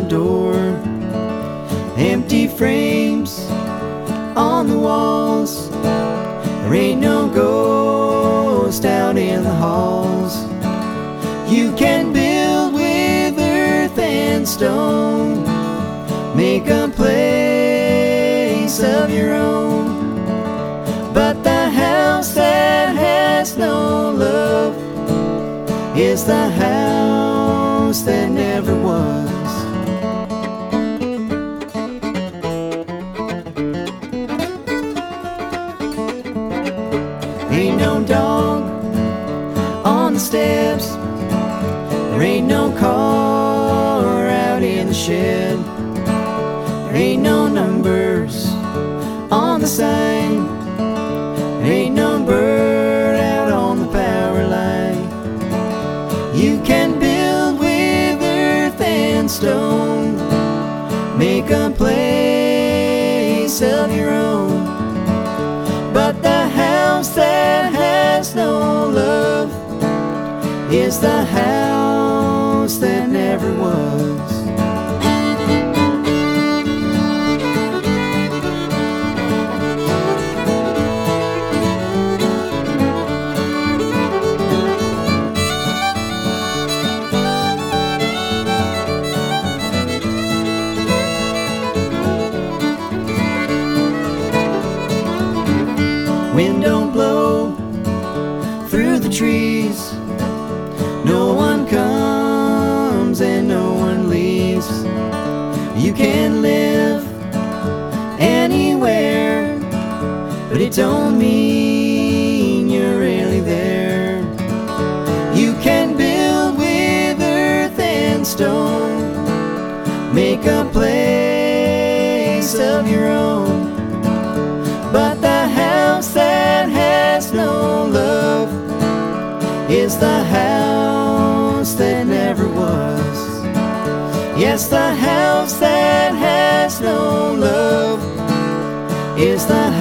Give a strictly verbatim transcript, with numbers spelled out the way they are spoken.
door. Empty frames on the walls. There ain't no ghost out in the halls. You can build with earth and stone, make a place of your own. But the house that has no love is the house that never was. Ain't no dog on the steps. There ain't no car out in the shed. There ain't no numbers on the sign. There ain't no bird out on the power line. You can build with earth and stone, make a place of your own. But the house that has no love is the house that never was. Wind don't blow through the trees. No one comes and no one leaves. You can live anywhere, but it don't mean you're really there. You can build with earth and stone, make a place of your own. But the house that has no love is the house that never was. Yes, the house that has no love is the